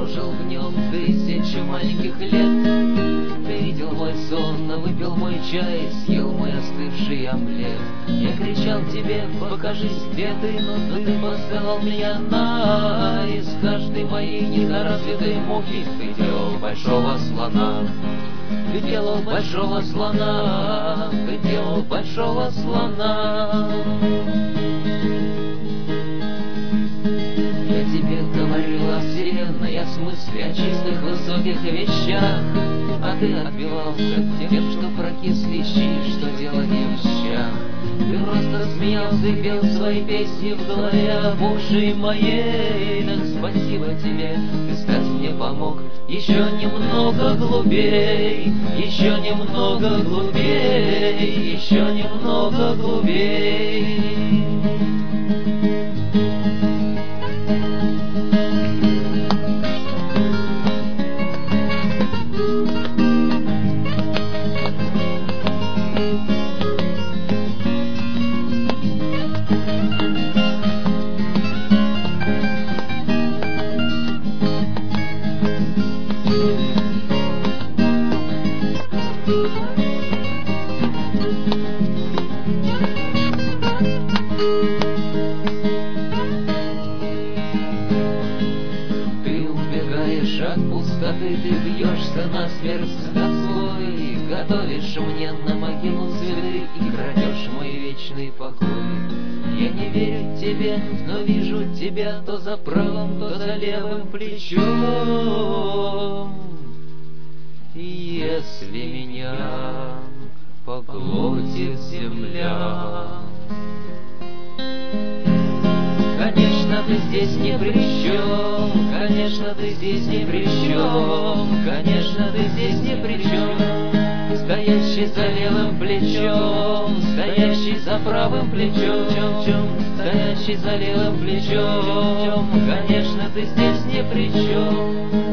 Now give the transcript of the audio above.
прожил в нем 1000 маленьких лет. Ты видел мой сон, выпил мой чай, съел мой остывший омлет. Я кричал тебе, покажись, где ты, но ты посылал меня на из каждой моей недоразвитой мухи. Ты делал большого слона, ты делал большого слона, ты делал большого слона. Я тебе говорил о вселенной, о смысле, о чистых высоких вещах, а ты отбивался тем, что прокисли щи, что дело не в щах. Ты просто смеялся и пел свои песни в голове опухшей моей. Так спасибо тебе, ты стать мне помог еще немного глубей, еще немного глубей, еще немного глубей. От пустоты ты бьешься насмерть с тоской, готовишь мне на могилу цветы и крадешь мой вечный покой. Я не верю тебе, но вижу тебя то за правым, то за левым плечом. И если меня поглотит земля, конечно, ты здесь ни при чем, конечно, ты здесь ни при чем, конечно, ты здесь ни при чем. Стоящий за левым плечом, стоящий за правым плечом, стоящий за левым плечом, конечно, ты здесь ни при чем.